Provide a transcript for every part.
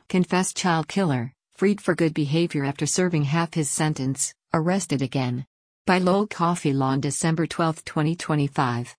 Confessed child killer, freed for good behavior after serving half his sentence, arrested again. By Lowell Cauffiel on December 12, 2025.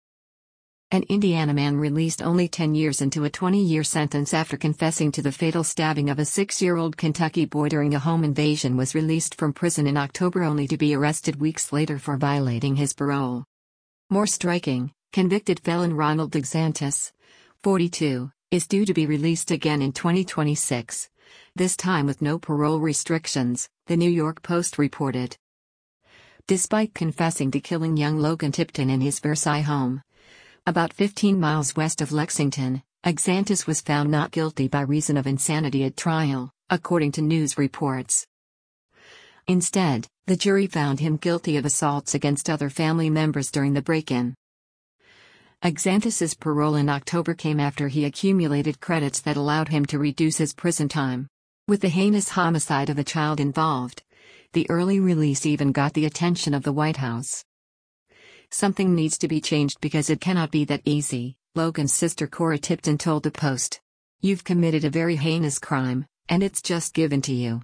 An Indiana man released only 10 years into a 20-year sentence after confessing to the fatal stabbing of a 6-year-old Kentucky boy during a home invasion was released from prison in October only to be arrested weeks later for violating his parole. More striking, convicted felon Ronald DeSantis, 42, is due to be released again in 2026, this time with no parole restrictions, the New York Post reported. Despite confessing to killing young Logan Tipton in his Versailles home, about 15 miles west of Lexington, DeSantis was found not guilty by reason of insanity at trial, according to news reports. Instead, the jury found him guilty of assaults against other family members during the break-in. DeSantis's parole in October came after he accumulated credits that allowed him to reduce his prison time. With the heinous homicide of a child involved, the early release even got the attention of the White House. Something needs to be changed because it cannot be that easy, Logan's sister Cora Tipton told the Post. You've committed a very heinous crime, and it's just given to you.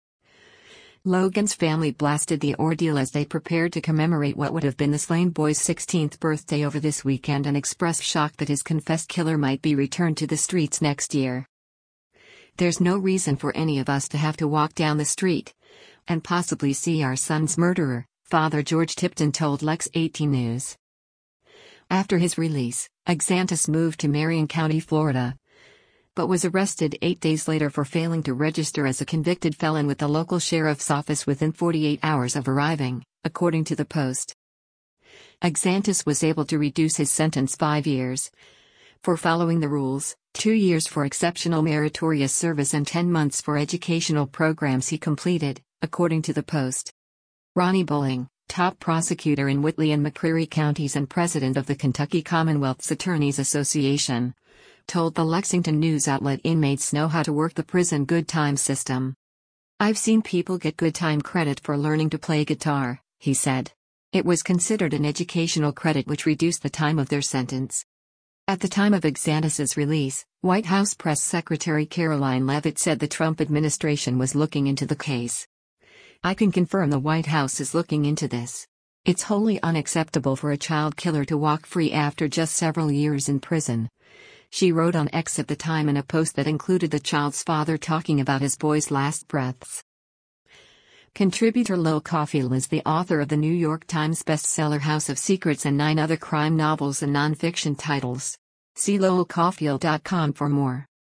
Logan's family blasted the ordeal as they prepared to commemorate what would have been the slain boy's 16th birthday over this weekend and expressed shock that his confessed killer might be returned to the streets next year. There's no reason for any of us to have to walk down the street and possibly see our son's murderer, Father George Tipton told Lex 18 News. After his release, DeSantis moved to Marion County, Florida, but was arrested 8 days later for failing to register as a convicted felon with the local sheriff's office within 48 hours of arriving, according to the Post. DeSantis was able to reduce his sentence 5 years for following the rules, 2 years for exceptional meritorious service and 10 months for educational programs he completed, according to the Post. Ronnie Bowling, top prosecutor in Whitley and McCreary counties and president of the Kentucky Commonwealth's Attorneys Association, told the Lexington news outlet inmates know how to work the prison good time system. I've seen people get good time credit for learning to play guitar, he said. It was considered an educational credit which reduced the time of their sentence. At the time of DeSantis's release, White House Press Secretary Caroline Leavitt said the Trump administration was looking into the case. I can confirm the White House is looking into this. It's wholly unacceptable for a child killer to walk free after just several years in prison, she wrote on X at the time in a post that included the child's father talking about his boy's last breaths. Contributor Lowell Cauffiel is the author of the New York Times bestseller House of Secrets and 9 other crime novels and nonfiction titles. See lowellcauffiel.com for more.